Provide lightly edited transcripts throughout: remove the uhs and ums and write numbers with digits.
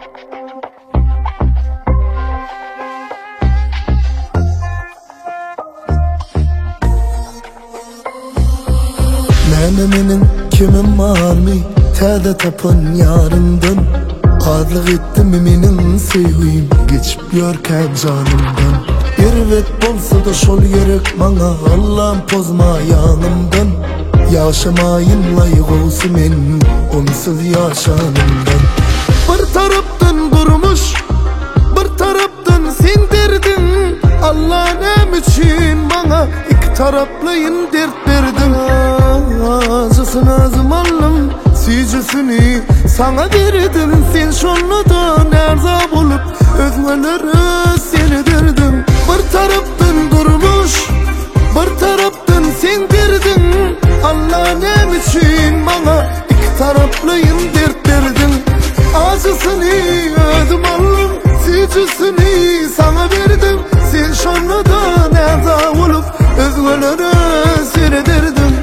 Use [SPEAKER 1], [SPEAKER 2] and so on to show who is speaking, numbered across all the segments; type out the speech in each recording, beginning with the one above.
[SPEAKER 1] Menin kimim var mı? Täze tapın yarından Adlyk etdim menin sevgim geçip ýörken janymdan. Erwet bolsa da şol gerek maňa Allah'ım pozma ýanymdan. Ýaşamaýyn laýyk bolsa men onsuz ýaşanymdan. Bir tarapdan durmuş, bir tarapdan sen derdin. Allah näme üçin maňa iki taraplyň dert berdin. Azysyn azym alym, süýjüsini sana berdim. Sen şondan erza bolup özmelere seni derdim. Bir tarapdan durmuş, bir tarapdan sen derdin. Allah näme üçin maňa iki taraplyň dert berdin. Azysını özüm alym, süýjüsini sana berdim. Sen şondan erza bolup özmelere seni derdim.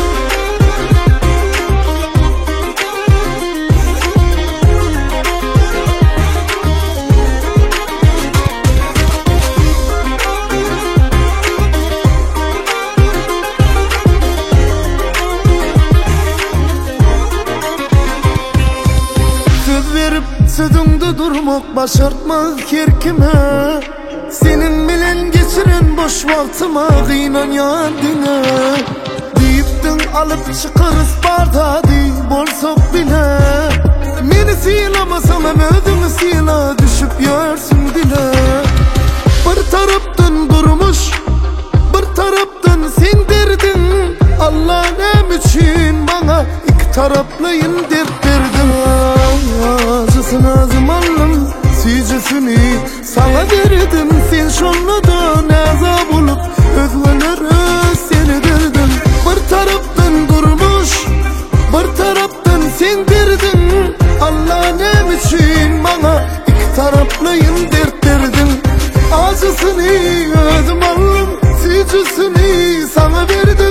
[SPEAKER 1] Sözüňde durmak başartmaz kerkime. Senin bilen geçiren boş wagtyma gynanýan diňe. Diýipdiň alyp çykyrys bardady bolsak bile. Meni sylamasam hem özüňi syla, düşüp ýörsün dile. Bir tarapdan durmuş, bir tarapdan sen derdin. Allah näme üçin maňa iki taraplyň dert berdin. Azysyn azym alym, süýjüsini sana berdim. Sen şondan erza bolup özmelere seni derdim. Bir tarapdan durmuş, bir tarapdan sen derdin. Allah näme üçin maňa iki taraplyň dert berdin. Azysyn özüm alym, süýjüsini sana berdim.